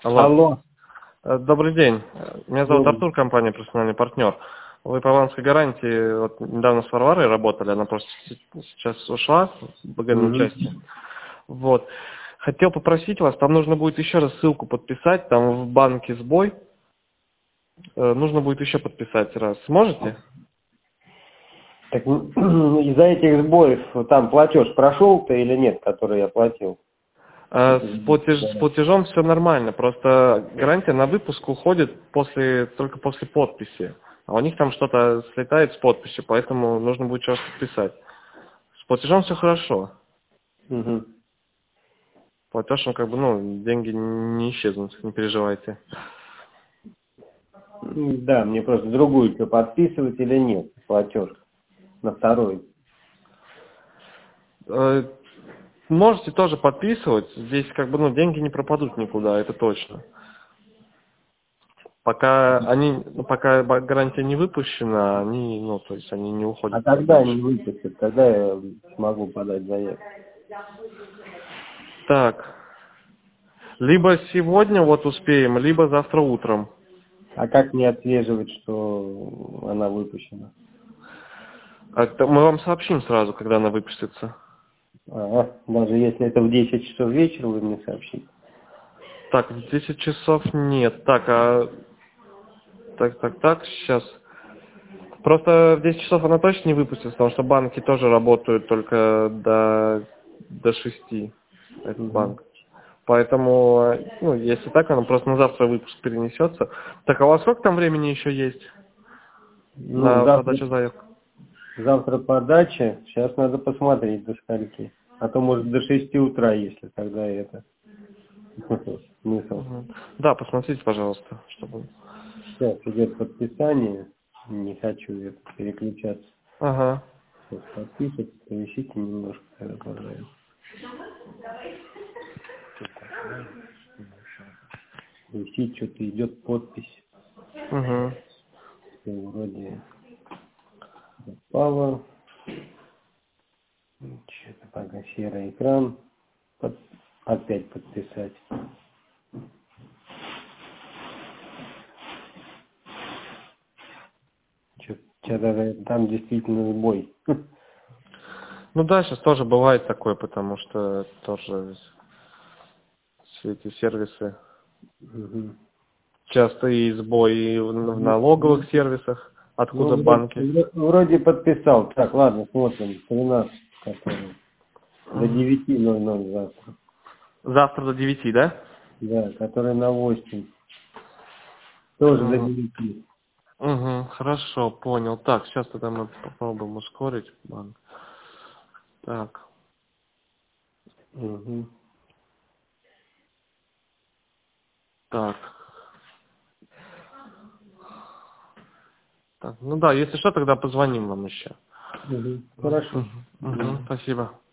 Алло. Алло. Добрый день. Меня зовут Добрый. Артур, компания «Профессиональный партнер». Вы по авансовой гарантии вот, недавно с Варварой работали, она просто сейчас ушла в выгодном Мгм. участии. Вот. Хотел попросить вас, там нужно будет еще раз ссылку подписать, там в банке сбой. Нужно будет еще подписать раз. Сможете? Так из-за этих сбоев там платеж прошел-то или нет, который я платил? С платежом все нормально, просто гарантия на выпуск уходит только после подписи. А у них там что-то слетает с подписью, поэтому нужно будет еще раз подписать. С платежом все хорошо. Мгм. Платеж, он деньги не исчезнут, не переживайте. Да, мне просто другую что подписывать или нет, платеж на второй. Э, Можете тоже подписывать, здесь деньги не пропадут никуда, это точно. Пока гарантия не выпущена, то есть они не А уходят когда дальше. они выпустят, когда я смогу подать заявку? Так, либо сегодня вот успеем, либо завтра утром. А как мне отслеживать, что она выпущена? Мы вам сообщим сразу, когда она выпустится. Даже если это в 10 часов вечера вы мне сообщите. Так, в 10 часов нет. Так, сейчас. Просто в 10 часов она точно не выпустится, потому что банки тоже работают только до 6, этот Мгм. банк. Поэтому, если так, она просто на завтра выпуск перенесется. Так, а у вас сколько там времени еще есть Ну, на завтра подачу заявок? Завтра подача. Сейчас надо посмотреть до скольки. А то может до 6 утра, если тогда это смысл. Мгм. Да, посмотрите, пожалуйста, чтобы... Сейчас идет подписание. Не хочу это переключаться. Ага. Сейчас подпишется. Повисите немножко, тогда пожалуйста. Висит, что-то идет подпись. Угу. Всё вроде попало. Что-то пока серый экран. Опять подписать. Что-то там действительно сбой. Ну да, сейчас тоже бывает такое, потому что тоже все эти сервисы Мгм. часто и сбой и в налоговых сервисах, откуда Ну, банки. вроде подписал. Так, ладно, смотрим. 13, который. До 9:00 завтра. Завтра до 9, да? Да, который на 8. Тоже до Угу. 9. Угу, хорошо, понял. Так, сейчас тогда мы попробуем ускорить банк. Так, Угу. так. Так, ну да, если что, тогда позвоним вам еще. Угу. Хорошо. Угу, спасибо.